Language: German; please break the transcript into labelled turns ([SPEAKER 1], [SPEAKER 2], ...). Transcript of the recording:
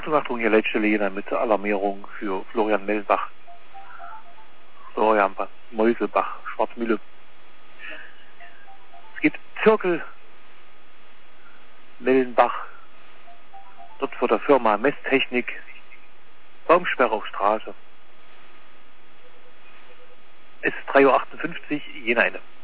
[SPEAKER 1] Achtung, ihr letzte Lehner mit Alarmierung für Florian Mellenbach, Florian Meuselbach, Schwarzmühle. Es gibt Zirkel Mellenbach, dort vor der Firma Messtechnik, Baumsperre auf Straße. Es ist 3:58 Uhr, Jena Ende.